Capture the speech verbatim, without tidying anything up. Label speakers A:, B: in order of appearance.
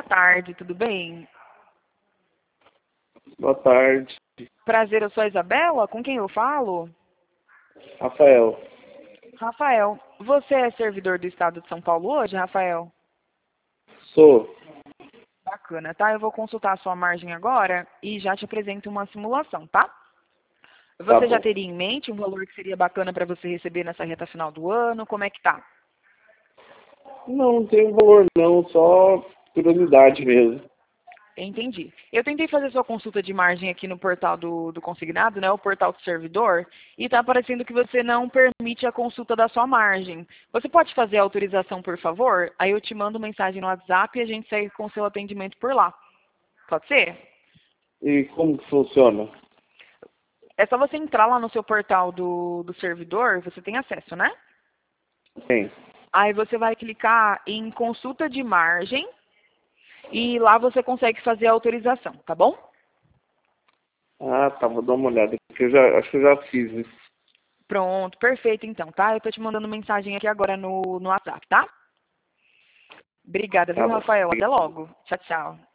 A: tarde, tudo bem?
B: Boa tarde,
A: Prazer, eu sou a Isabela, com quem eu falo?
B: Rafael.
A: Rafael, você é servidor do Estado de São Paulo hoje, Rafael?
B: Sou.
A: Bacana, tá? Eu vou consultar a sua margem agora e já te apresento uma simulação, tá? Você
B: Tá
A: já
B: bom.
A: teria em mente um valor que seria bacana para você receber nessa reta final do ano? Como é que tá?
B: Não, não tem valor não, só curiosidade mesmo.
A: Entendi. Eu tentei fazer sua consulta de margem aqui no portal do, do consignado, né, o portal do servidor, e está aparecendo que você não permite a consulta da sua margem. Você pode fazer a autorização, por favor? Aí eu te mando mensagem no WhatsApp e a gente segue com o seu atendimento por lá. Pode ser?
B: E como que funciona?
A: É só você entrar lá no seu portal do, do servidor, você tem acesso, né?
B: Tem.
A: Aí você vai clicar em consulta de margem e lá você consegue fazer a autorização, tá bom?
B: Ah, tá, vou dar uma olhada, porque eu já, acho que eu já fiz isso.
A: Pronto, perfeito então, tá? Eu tô te mandando mensagem aqui agora no, no WhatsApp, tá? Obrigada,
B: Tá
A: viu,
B: bom.
A: Rafael? Até logo. Tchau, tchau.